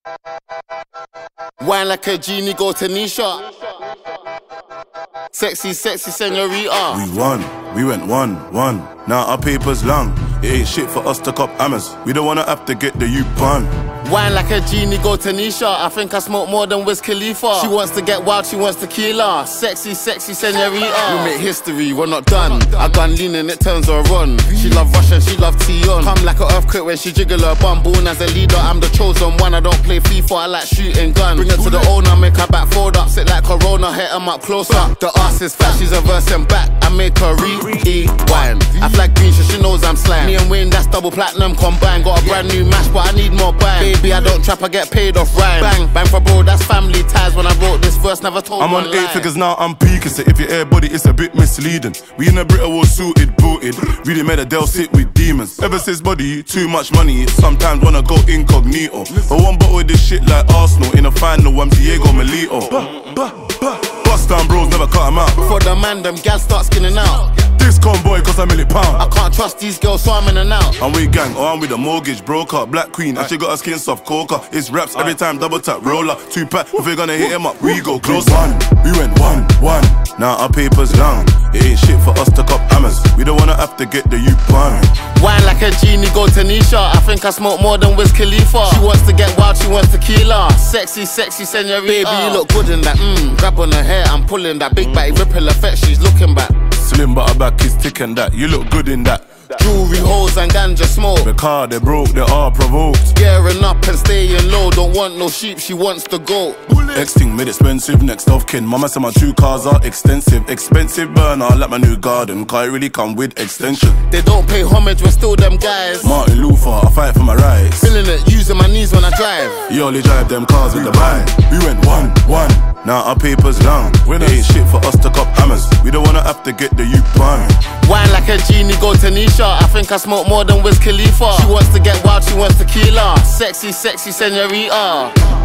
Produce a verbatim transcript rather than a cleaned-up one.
Wine like a genie, go to Nisha. Sexy, sexy senorita. We won, we went one, one. Now our paper's long. It ain't shit for us to cop hammers. We don't wanna have to get the youth bun. Wine like a genie, go to Nisha. I think I smoke more than Wiz Khalifa. She wants to get wild, she wants tequila. Sexy, sexy senorita. We make history, we're not done. I gun lean and it turns her on. She love Russia, she love Tion. Come like an earthquake when she jiggle her bum. Born as a leader, I'm the chosen one. I don't play FIFA, I like shooting guns. Bring her to the owner, make her back fold up. Sit like Corona, hit em up closer. The ass is fat, she's a verse and back. I make her rewind. I flag green, so she knows I'm slime. Me and Wayne, that's double platinum combined. Got a brand new mash, but I need more bang. Baby, I don't trap, I get paid off rhyme. Bang, bang for bro, that's family ties. When I wrote this verse, never told I'm one on eight lie. figures now, I'm peaking. So if your air body, it's a bit misleading. We in a Brit all suited, booted. Really made a Dell sit with demons. Ever since body, too much money. Sometimes wanna go incognito. But one bottle of this shit like Arsenal. In a final, I'm Diego Milito. Bah, bah, bah. Bust down bros, never cut 'em out. For the man, them gals start skinning out. This convoy cost a million pound. I can't trust these girls, so I'm in and out. I'm with gang, or I'm with a mortgage broker. Black queen, and she got her skin soft coca. It's raps every time, double tap roller. Two pack, if we're gonna hit him up, we go close. One, we went one, one. Now our paper's long. It ain't shit for us to cop hammers. We don't wanna have to get the youth bun. Wine like a genie, go to Nisha. I think I smoke more than Wiz Khalifa. She wants to get wild, she wants tequila. Sexy, sexy senorita. Baby, you look good in that. Mmm, grab on her hair, I'm pulling that. Big back, ripple effect, she's looking back. Slim but her back is thick and that. You look good in that. Jewelry, hoes and ganja smoke. The car, they broke, they are provoked. Gearing up and staying low. Don't want no sheep, she wants the goat. Next thing made expensive, next of kin. Mama said my two cars are extensive. Expensive burner, like my new garden. Car really come with extension. They don't pay homage, we're still them guys. Martin Luther, I fight for my rights. Feeling it, using my knees when I drive. You only drive them cars with the bike. We went one, one. Now our paper's long. It ain't shit for us to cop hammers. We don't wanna have to get the youth bun. Wine like a genie, go to Nisha. I think I smoke more than Wiz Khalifa. She wants to get wild, she wants tequila. Sexy, sexy senorita.